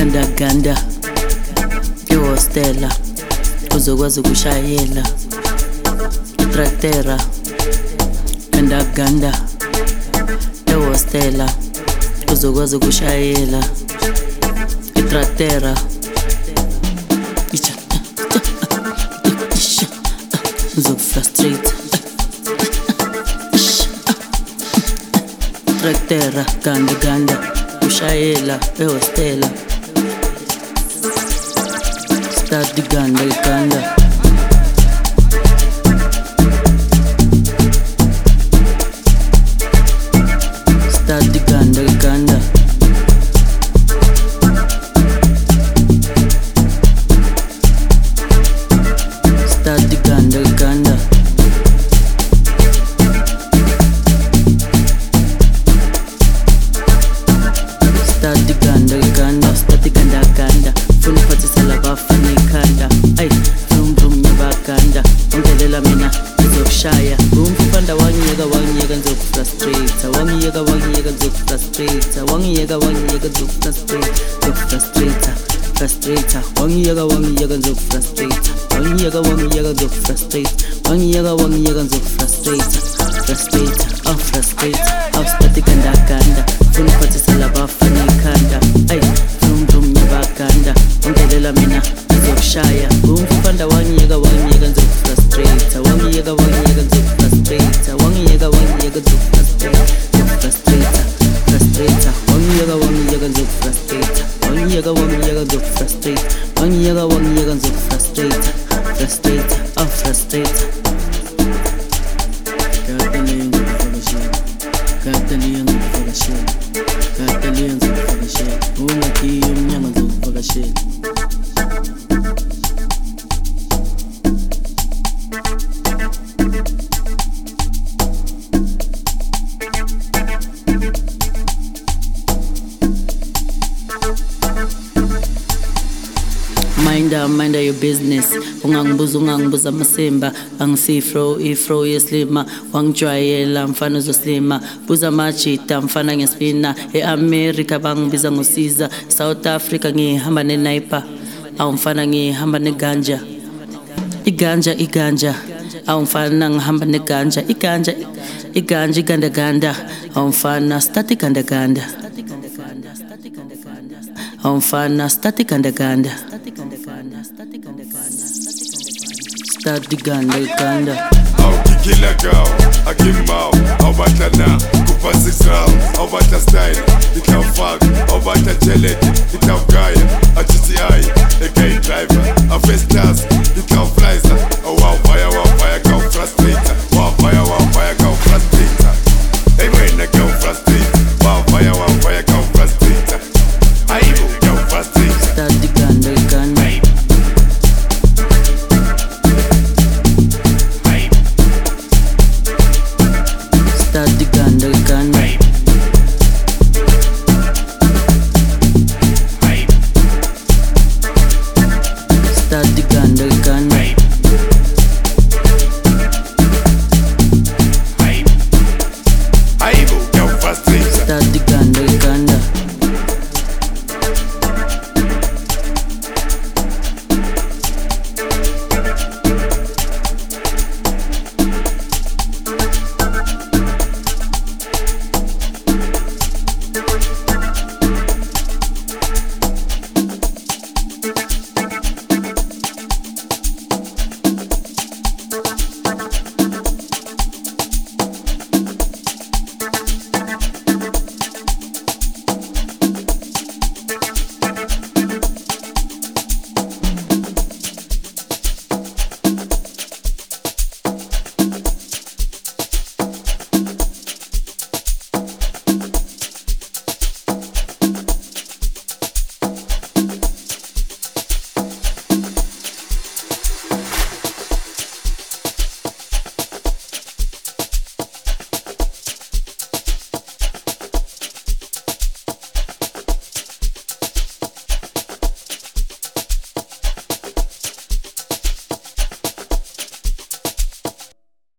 ganda ihostela uzokwazi ukushayela itraktera ganda ihostela uzokwazi ukushayela itraktera ngizokufrustrate traktera ganda ushayela ehostela start the ganda start the ganda start the ganda start the ganda start the ganda funa uphathisa labafana ikhanda ay vrum nyabaganda ongelela mina ngizokushaya umfanda wangiyeka ngizokufrustrate wangiyeka ngizokufrustrate wangiyeka ngizokufrustrate frustrator wangiyeka ngizokufrustrate wangiyeka ngizokufrustrate wangiyeka ngizokufrustrate frustrator start the ganda funa uphathisa labafana ikhanda ay vrum nyabaganda ongelela mina ngizokushaya umfanda wangiyeka ngizokufrustrate wangiyeka ngizokufrustrate wangiyeka ngizokufrustrate frustrator wangiyeka ngizokufrustrate wangiyeka ngizokufrustrate wangiyeka ngizokufrustrate frustrator Katalia ngizokuvakashela ungakiyo umnyama ngizokuvakashela Mind your business. Ungangibuza amasimba ifro yeslima wangijwayela mfana uzoslima buza machita mfana ngespina eAmerica bangibiza ngosiza South Africa ngihamba nenaipa awu mfana ngihamba neganja iganja awu mfana ngihamba neganja iganja awu mfana start ganda awu mfana start ganda start the ganda I'll kick it like out, I give him out. I'll battle now, go for 6 rounds. I'll battle style, it can fuck. I'll battle jelly, it can guy. A GTI, a gay driver, a first class.